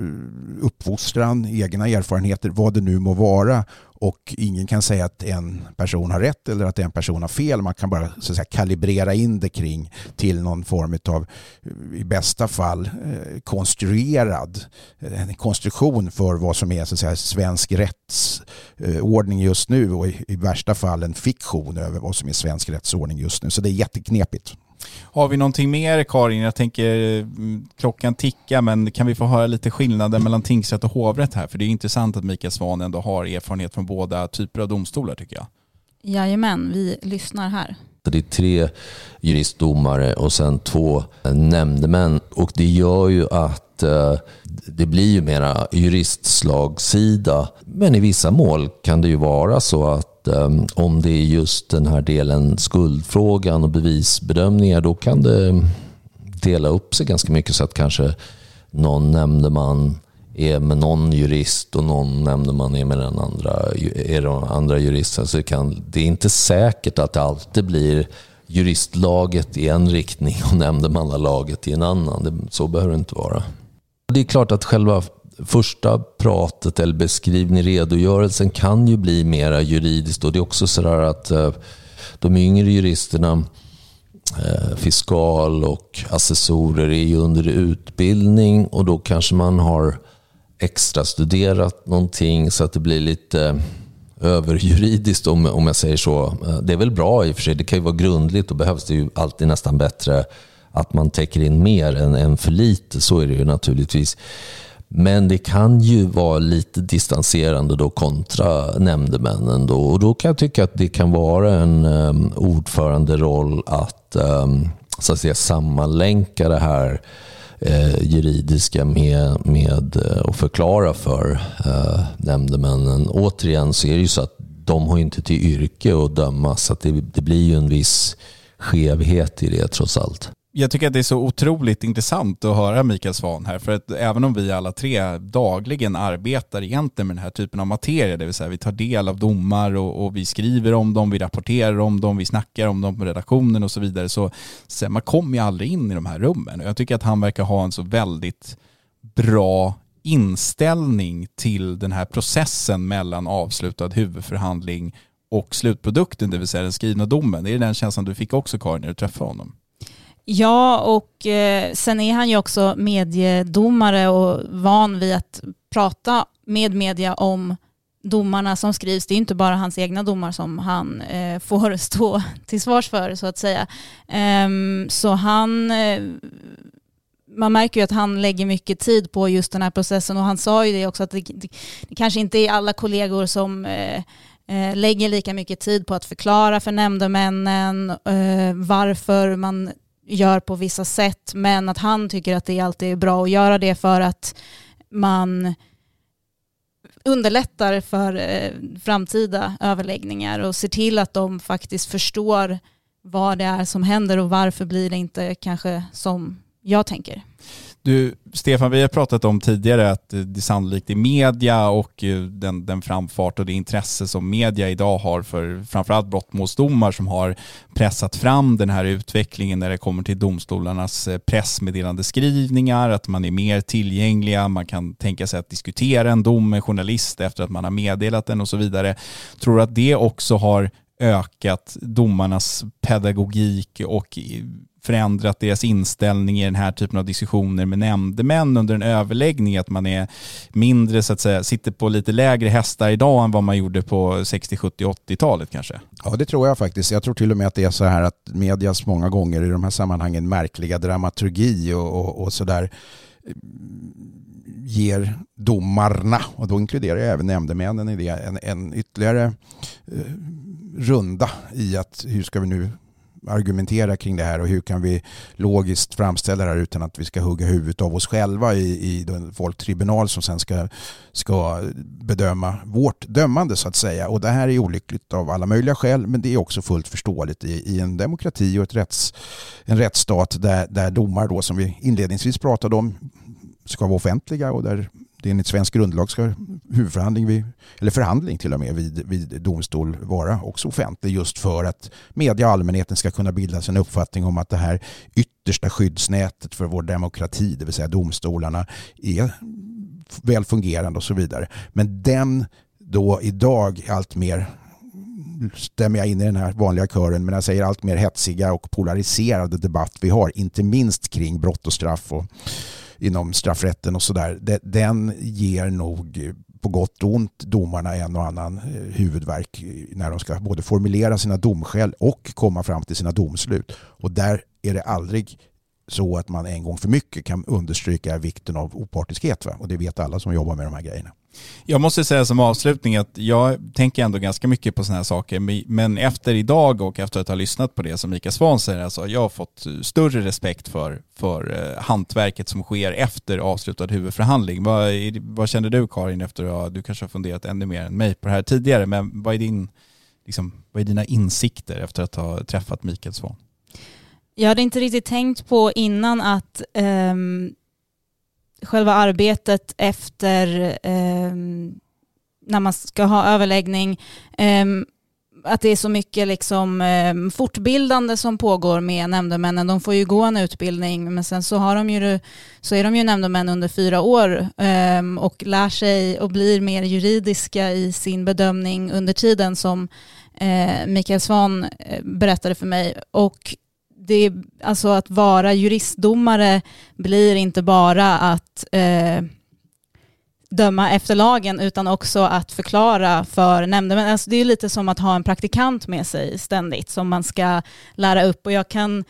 uppfostran, egna erfarenheter, vad det nu må vara. Och ingen kan säga att en person har rätt eller att en person har fel. Man kan bara så att säga kalibrera in det till någon form av, i bästa fall, konstruerad en konstruktion för vad som är så att säga svensk rättsordning just nu och i värsta fall en fiktion över vad som är svensk rättsordning just nu. Så det är jätteknepigt. Har vi någonting mer, Karin? Jag tänker klockan tickar, men kan vi få höra lite skillnader mellan tingsrätt och hovrätt här? För det är intressant att Mikael Svahn ändå har erfarenhet från båda typer av domstolar, tycker jag. Jajamän, vi lyssnar här. Det är 3 juristdomare och sen 2 nämndemän, och det gör ju att det blir ju mera juristslagsida. Men i vissa mål kan det ju vara så att om det är just den här delen skuldfrågan och bevisbedömningar, då kan det dela upp sig ganska mycket så att kanske någon nämndeman är med någon jurist och någon nämndeman är med den andra juristen. Så det är inte säkert att det alltid blir juristlaget i en riktning och nämndemannalaget i en annan. Så behöver det inte vara. Det är klart att själva första pratet eller beskrivning, redogörelsen kan ju bli mera juridiskt, och det är också sådär att de yngre juristerna, fiskal och assessorer, är ju under utbildning, och då kanske man har extra studerat någonting så att det blir lite överjuridiskt om jag säger så. Det är väl bra i och för sig, det kan ju vara grundligt, och behövs det ju alltid nästan bättre att man täcker in mer än för lite, så är det ju naturligtvis. Men det kan ju vara lite distanserande då kontra nämndemännen då. Och då kan jag tycka att det kan vara en ordföranderoll att så att säga sammanlänka det här juridiska med att förklara för nämndemännen. Återigen så är det ju så att de har inte till yrke att döma, så att det blir ju en viss skevhet i det trots allt. Jag tycker att det är så otroligt intressant att höra Mikael Svahn här, för att även om vi alla tre dagligen arbetar egentligen med den här typen av materia, det vill säga vi tar del av domar och vi skriver om dem, vi rapporterar om dem, vi snackar om dem på redaktionen och så vidare, så man kommer ju aldrig in i de här rummen. Och jag tycker att han verkar ha en så väldigt bra inställning till den här processen mellan avslutad huvudförhandling och slutprodukten, det vill säga den skrivna domen. Det är den känslan du fick också, Karin, när du träffade honom. Ja, och sen är han ju också mediedomare och van vid att prata med media om domarna som skrivs. Det är ju inte bara hans egna domar som han får stå till svars för, så att säga. Så man märker ju att han lägger mycket tid på just den här processen, och han sa ju det också att det kanske inte är alla kollegor som lägger lika mycket tid på att förklara för nämndemännen varför man gör på vissa sätt, men att han tycker att det alltid är bra att göra det för att man underlättar för framtida överläggningar och ser till att de faktiskt förstår vad det är som händer och varför blir det inte kanske som jag tänker. Du, Stefan, vi har pratat om tidigare att det sannolikt är media och den framfart och det intresse som media idag har för framförallt brottmålsdomar som har pressat fram den här utvecklingen när det kommer till domstolarnas pressmeddelande skrivningar, att man är mer tillgängliga, man kan tänka sig att diskutera en dom med journalist efter att man har meddelat den och så vidare. Tror du att det också har ökat domarnas pedagogik och förändrat deras inställning i den här typen av diskussioner med nämndemän under en överläggning, att man är mindre, så att säga, sitter på lite lägre hästar idag än vad man gjorde på 60, 70, 80-talet kanske? Ja, det tror jag faktiskt. Jag tror till och med att det är så här att medias många gånger i de här sammanhangen märkliga dramaturgi och sådär ger domarna, och då inkluderar jag även nämndemännen i det, en ytterligare runda i att hur ska vi nu argumentera kring det här och hur kan vi logiskt framställa det här utan att vi ska hugga huvudet av oss själva i den folktribunal som sen ska bedöma vårt dömande, så att säga. Och det här är olyckligt av alla möjliga skäl, men det är också fullt förståeligt i en demokrati och en rättsstat där domar då, som vi inledningsvis pratade om, ska vara offentliga, och där det enligt svensk grundlag ska huvudförhandling eller förhandling till och med vid domstol vara också offentlig, just för att media och allmänheten ska kunna bilda sig en uppfattning om att det här yttersta skyddsnätet för vår demokrati, det vill säga domstolarna, är väl fungerande och så vidare. Men den då idag allt mer, stämmer jag in i den här vanliga kören, men jag säger allt mer hetsiga och polariserade debatt vi har, inte minst kring brott och straff och inom straffrätten och sådär, den ger nog på gott och ont domarna en och annan huvudvärk när de ska både formulera sina domskäl och komma fram till sina domslut. Och där är det aldrig så att man en gång för mycket kan understryka vikten av opartiskhet, va? Och det vet alla som jobbar med de här grejerna. Jag måste säga som avslutning att jag tänker ändå ganska mycket på såna här saker, men efter idag och efter att ha lyssnat på det som Mikael Svahn säger, alltså, jag har fått större respekt för hantverket som sker efter avslutad huvudförhandling. Vad känner du, Karin, efter att du kanske har funderat ännu mer än mig på det här tidigare, men vad är dina insikter efter att ha träffat Mikael Svahn? Jag hade inte riktigt tänkt på innan att själva arbetet efter när man ska ha överläggning, att det är så mycket liksom, fortbildande som pågår med nämndemännen. De får ju gå en utbildning, men sen så är de ju nämndemän under 4 år och lär sig och blir mer juridiska i sin bedömning under tiden, som Mikael Svahn berättade för mig. Och det är alltså att vara juristdomare blir inte bara att döma efter lagen, utan också att förklara för nämndemän. Alltså det är lite som att ha en praktikant med sig ständigt som man ska lära upp. Och jag kan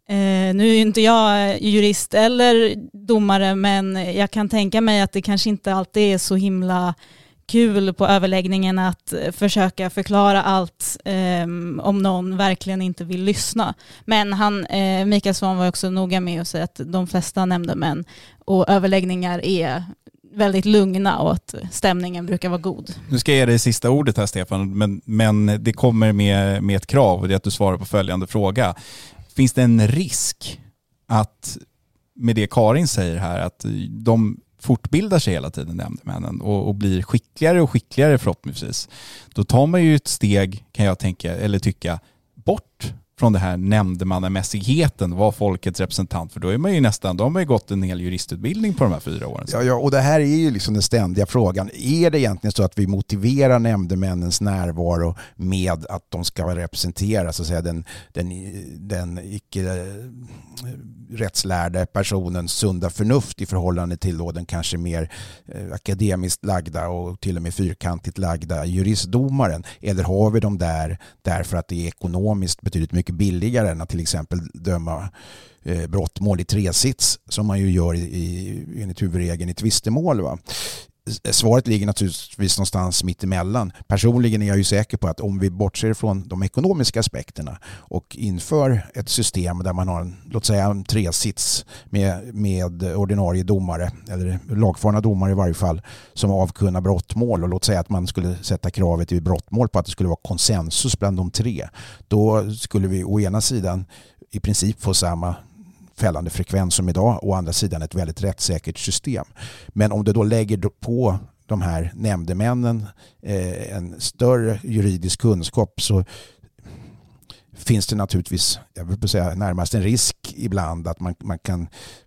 Nu är ju inte jag jurist eller domare, men jag kan tänka mig att det kanske inte alltid är så himla kul på överläggningen att försöka förklara allt om någon verkligen inte vill lyssna. Men Mikael Svahn var också noga med att säga att de flesta nämndemän och överläggningar är väldigt lugna och att stämningen brukar vara god. Nu ska jag ge dig sista ordet här, Stefan, men det kommer med ett krav, och det är att du svarar på följande fråga. Finns det en risk att, med det Karin säger här, att de fortbildar sig hela tiden, nämndemännen, och blir skickligare och skickligare förhoppningsvis? Då tar man ju ett steg, kan jag tycka, bort från det här nämndemannamässigheten, var folkets representant, för då är man ju då har man ju gått en hel juristutbildning på de här 4 åren. Ja, och det här är ju liksom den ständiga frågan. Är det egentligen så att vi motiverar nämndemännens närvaro med att de ska representera, så att säga, den icke rättslärda personens sunda förnuft i förhållande till då den kanske mer akademiskt lagda och till och med fyrkantigt lagda juristdomaren? Eller har vi dem där därför att det är ekonomiskt betydligt mycket billigare än att till exempel döma brottmål i 3-sits, som man ju gör enligt huvudregeln i tvistemål, va? Svaret ligger naturligtvis någonstans mitt emellan. Personligen är jag ju säker på att om vi bortser från de ekonomiska aspekterna och inför ett system där man har låt säga en 3-sits med ordinarie domare, eller lagfarna domare i varje fall, som avkunnar brottmål, och låt säga att man skulle sätta kravet i brottmål på att det skulle vara konsensus bland de 3, då skulle vi å ena sidan i princip få samma fällande frekvens som idag, och å andra sidan ett väldigt rättssäkert system. Men om du då lägger på de här nämndemännen en större juridisk kunskap, så finns det naturligtvis, jag vill säga, närmast en risk ibland att man kan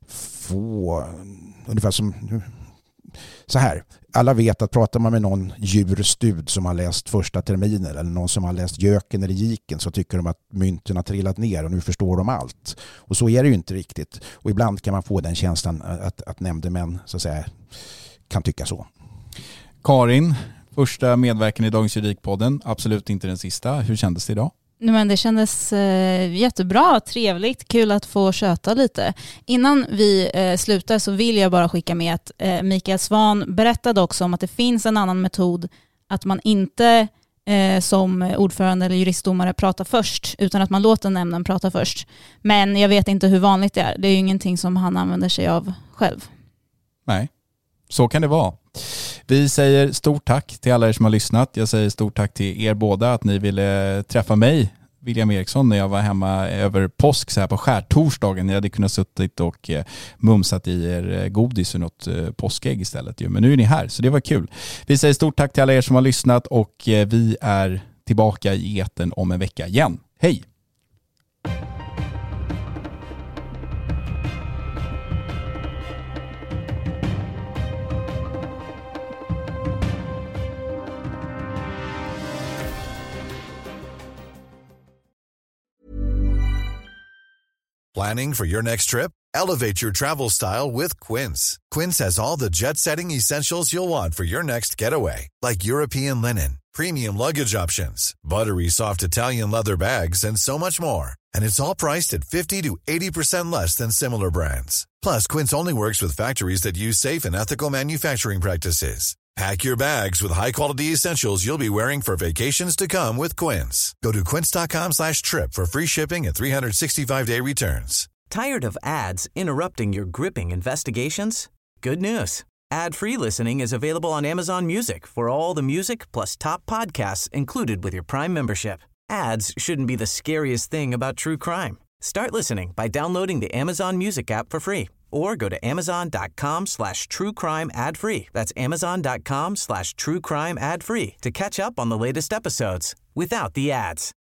få ungefär som så här. Alla vet att pratar man med någon djurstud som har läst första terminen, eller någon som har läst Göken eller Giken, så tycker de att mynten har trillat ner och nu förstår de allt. Och så är det ju inte riktigt. Och ibland kan man få den känslan att nämndemän, så att säga, kan tycka så. Karin, första medverkan i Dagens Juridikpodden, absolut inte den sista. Hur kändes det idag? Men det kändes jättebra, trevligt, kul att få köta lite. Innan vi slutar så vill jag bara skicka med att Mikael Svahn berättade också om att det finns en annan metod, att man inte som ordförande eller juristdomare pratar först, utan att man låter nämnden prata först. Men jag vet inte hur vanligt det är. Det är ju ingenting som han använder sig av själv. Nej, så kan det vara. Vi säger stort tack till alla er som har lyssnat. Jag säger stort tack till er båda att ni ville träffa mig, William Eriksson, när jag var hemma över påsk så här på skärtorsdagen. Ni hade kunnat suttit och mumsat i er godis och något påskägg istället. Men nu är ni här, så det var kul. Vi säger stort tack till alla er som har lyssnat, och vi är tillbaka i etern om en vecka igen. Hej! Planning for your next trip? Elevate your travel style with Quince. Quince has all the jet-setting essentials you'll want for your next getaway, like European linen, premium luggage options, buttery soft Italian leather bags, and so much more. And it's all priced at 50 to 80% less than similar brands. Plus, Quince only works with factories that use safe and ethical manufacturing practices. Pack your bags with high-quality essentials you'll be wearing for vacations to come with Quince. Go to quince.com/trip for free shipping and 365-day returns. Tired of ads interrupting your gripping investigations? Good news. Ad-free listening is available on Amazon Music for all the music plus top podcasts included with your Prime membership. Ads shouldn't be the scariest thing about true crime. Start listening by downloading the Amazon Music app for free, or go to amazon.com/truecrime ad-free. That's amazon.com/truecrime ad-free to catch up on the latest episodes without the ads.